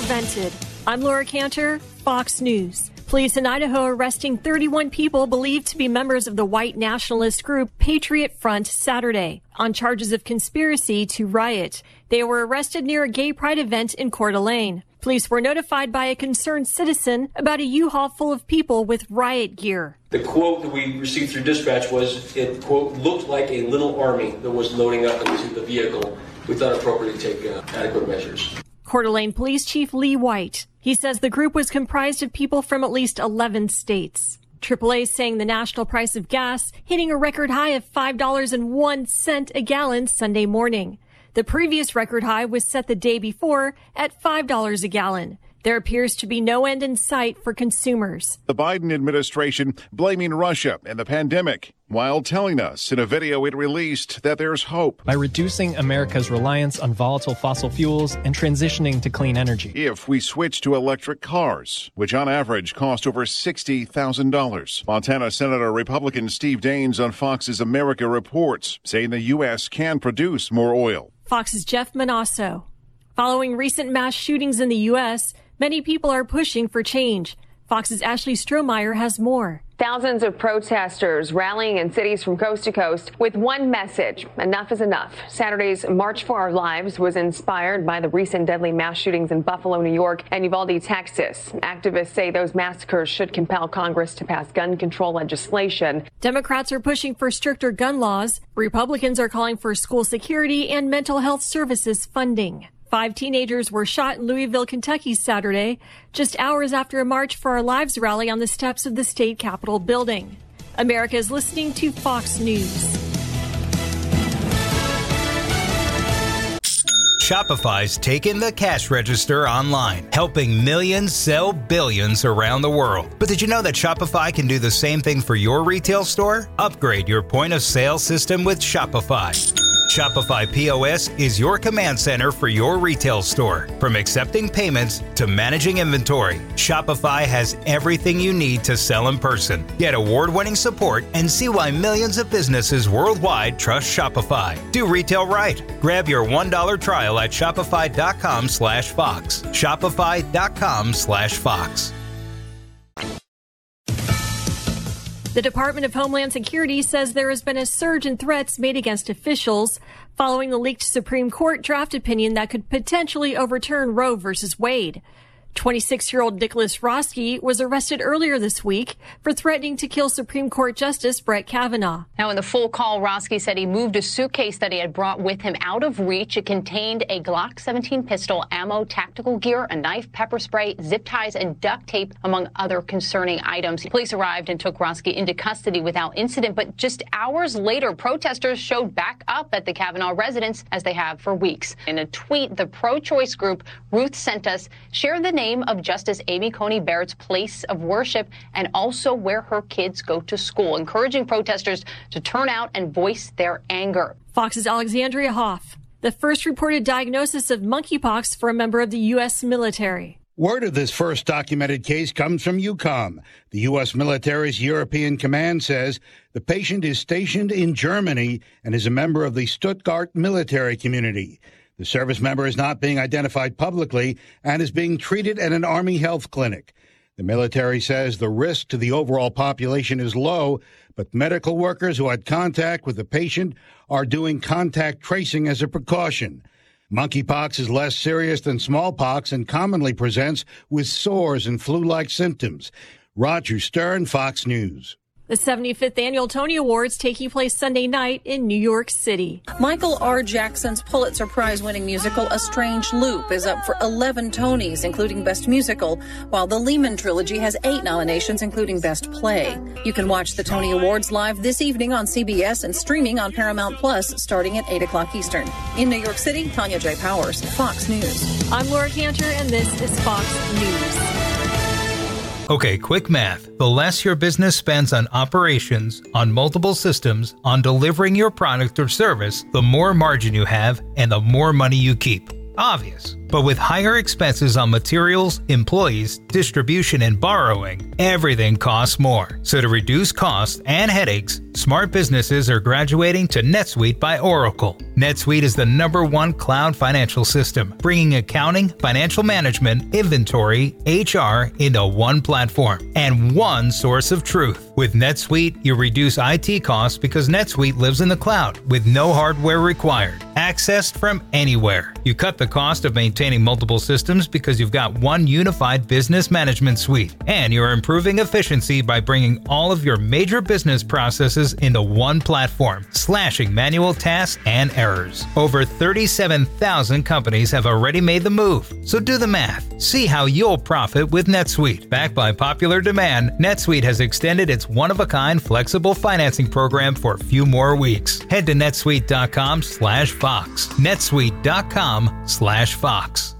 prevented. I'm Laura Cantor, Fox News. Police in Idaho arresting 31 people believed to be members of the white nationalist group Patriot Front Saturday on charges of conspiracy to riot. They were arrested near a gay pride event in Coeur d'Alene. Police were notified by a concerned citizen about a U-Haul full of people with riot gear. The quote that we received through dispatch was, it, quote, looked like a little army that was loading up into the vehicle. We thought it appropriate to take adequate measures. Coeur d'Alene Police Chief Lee White. He says the group was comprised of people from at least 11 states. AAA saying the national price of gas hitting a record high of $5.01 a gallon Sunday morning. The previous record high was set the day before at $5 a gallon. There appears to be no end in sight for consumers. The Biden administration blaming Russia and the pandemic, while telling us in a video it released that there's hope. By reducing America's reliance on volatile fossil fuels and transitioning to clean energy. If we switch to electric cars, which on average cost over $60,000. Montana Senator Republican Steve Daines on Fox's America Reports, saying the U.S. can produce more oil. Fox's Jeff Manasso. Following recent mass shootings in the U.S., many people are pushing for change. Fox's Ashley Strohmeyer has more. Thousands of protesters rallying in cities from coast to coast with one message: enough is enough. Saturday's March for Our Lives was inspired by the recent deadly mass shootings in Buffalo, New York and Uvalde, Texas. Activists say those massacres should compel Congress to pass gun control legislation. Democrats are pushing for stricter gun laws. Republicans are calling for school security and mental health services funding. 5 teenagers were shot in Louisville, Kentucky Saturday, just hours after a March for Our Lives rally on the steps of the state Capitol building. America is listening to Fox News. Shopify's taken the cash register online, helping millions sell billions around the world. But did you know that Shopify can do the same thing for your retail store? Upgrade your point of sale system with Shopify. Shopify POS is your command center for your retail store. From accepting payments to managing inventory, Shopify has everything you need to sell in person. Get award-winning support and see why millions of businesses worldwide trust Shopify. Do retail right. Grab your $1 trial at shopify.com/Fox. Shopify.com/Fox. The Department of Homeland Security says there has been a surge in threats made against officials following the leaked Supreme Court draft opinion that could potentially overturn Roe v. Wade. 26-year-old Nicholas Roski was arrested earlier this week for threatening to kill Supreme Court Justice Brett Kavanaugh. Now, in the full call, Roski said he moved a suitcase that he had brought with him out of reach. It contained a Glock 17 pistol, ammo, tactical gear, a knife, pepper spray, zip ties, and duct tape, among other concerning items. Police arrived and took Roski into custody without incident, but just hours later, protesters showed back up at the Kavanaugh residence, as they have for weeks. In a tweet, the pro-choice group Ruth Sent Us shared the name of Justice Amy Coney Barrett's place of worship and also where her kids go to school, encouraging protesters to turn out and voice their anger. Fox's Alexandria Hoff. The first reported diagnosis of monkeypox for a member of the U.S. military. Word of this first documented case comes from EUCOM. The U.S. military's European command says the patient is stationed in Germany and is a member of the Stuttgart military community. The service member is not being identified publicly and is being treated at an Army health clinic. The military says the risk to the overall population is low, but medical workers who had contact with the patient are doing contact tracing as a precaution. Monkeypox is less serious than smallpox and commonly presents with sores and flu-like symptoms. Roger Stern, Fox News. The 75th Annual Tony Awards taking place Sunday night in New York City. Michael R. Jackson's Pulitzer Prize-winning musical A Strange Loop is up for 11 Tonys, including Best Musical, while the Lehman Trilogy has 8 nominations, including Best Play. You can watch the Tony Awards live this evening on CBS and streaming on Paramount Plus starting at 8 o'clock Eastern. In New York City, Tanya J. Powers, Fox News. I'm Laura Cantor, and this is Fox News. Okay, quick math. The less your business spends on operations, on multiple systems, on delivering your product or service, the more margin you have and the more money you keep. Obvious. But with higher expenses on materials, employees, distribution, and borrowing, everything costs more. So to reduce costs and headaches, smart businesses are graduating to NetSuite by Oracle. NetSuite is the #1 cloud financial system, bringing accounting, financial management, inventory, HR into one platform and one source of truth. With NetSuite, you reduce IT costs because NetSuite lives in the cloud with no hardware required, accessed from anywhere. You cut the cost of maintaining multiple systems because you've got one unified business management suite, and you're improving efficiency by bringing all of your major business processes into one platform, slashing manual tasks and errors. Over 37,000 companies have already made the move, so do the math. See how you'll profit with NetSuite. Backed by popular demand, NetSuite has extended its one-of-a-kind flexible financing program for a few more weeks. Head to netsuite.com/Fox. netsuite.com/Fox.